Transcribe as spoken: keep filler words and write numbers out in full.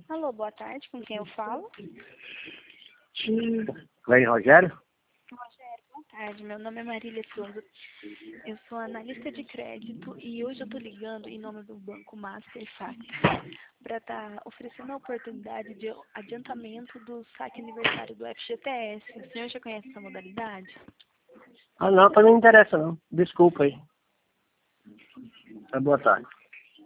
Alô, boa tarde, com quem eu falo? Vai, Rogério? Rogério, boa tarde, meu nome é Marília Souza, eu sou analista de crédito e hoje eu estou ligando em nome do Banco Master Facta para estar oferecendo a oportunidade de adiantamento do saque aniversário do F G T S. O senhor já conhece essa modalidade? Ah, não, para mim não interessa não. Desculpa aí. Boa tarde.